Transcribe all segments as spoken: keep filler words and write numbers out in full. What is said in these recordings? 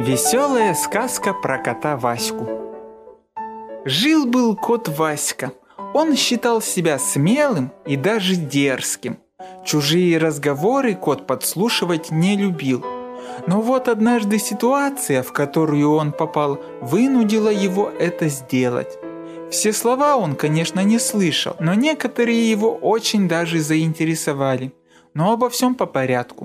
Веселая сказка про кота Ваську. Жил-был кот Васька. Он считал себя смелым и даже дерзким. Чужие разговоры кот подслушивать не любил. Но вот однажды ситуация, в которую он попал, вынудила его это сделать. Все слова он, конечно, не слышал, но некоторые его очень даже заинтересовали. Но обо всем по порядку.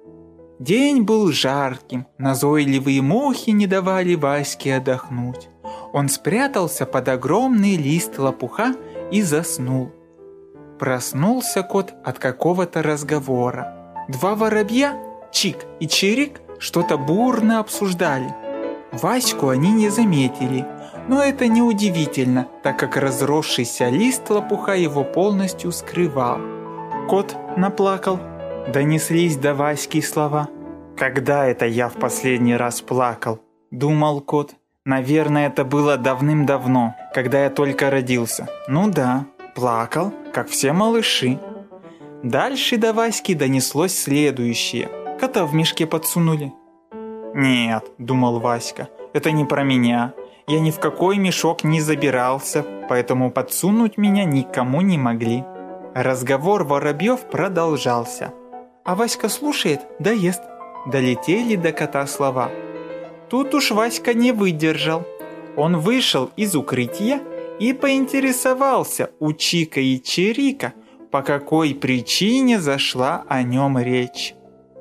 День был жарким, назойливые мухи не давали Ваське отдохнуть. Он спрятался под огромный лист лопуха и заснул. Проснулся кот от какого-то разговора. Два воробья, Чик и Чирик, что-то бурно обсуждали. Ваську они не заметили, но это неудивительно, так как разросшийся лист лопуха его полностью скрывал. Кот наплакал. Донеслись до Васьки слова. «Когда это я в последний раз плакал?» – думал кот. «Наверное, это было давным-давно, когда я только родился. Ну да, плакал, как все малыши». Дальше до Васьки донеслось следующее. Кота в мешке подсунули. «Нет», – думал Васька, – «это не про меня. Я ни в какой мешок не забирался, поэтому подсунуть меня никому не могли». Разговор воробьев продолжался. А Васька слушает, да ест. Долетели до кота слова. Тут уж Васька не выдержал. Он вышел из укрытия и поинтересовался у Чика и Чирика, по какой причине зашла о нем речь.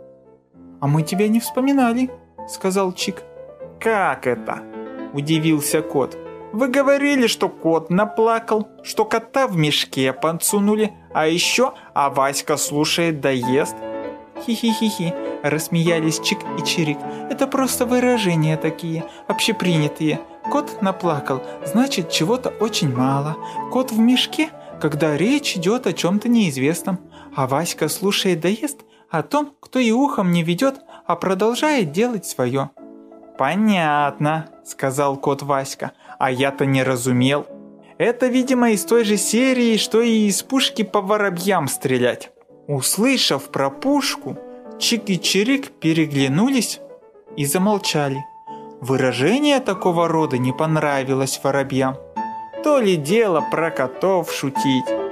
«А мы тебя не вспоминали», — сказал Чик. «Как это?» — удивился кот. «Вы говорили, что кот наплакал, что кота в мешке подсунули, а еще, а Васька слушает да ест». «Хи-хи-хи-хи», — рассмеялись Чик и Чирик. «Это просто выражения такие, общепринятые. Кот наплакал, значит, чего-то очень мало. Кот в мешке, когда речь идет о чем-то неизвестном. А Васька слушает да ест о том, кто и ухом не ведет, а продолжает делать свое». «Понятно», — сказал кот Васька, — «а я-то не разумел. Это, видимо, из той же серии, что и из пушки по воробьям стрелять». Услышав про пушку, Чик и Чирик переглянулись и замолчали. Выражение такого рода не понравилось воробьям. То ли дело про котов шутить.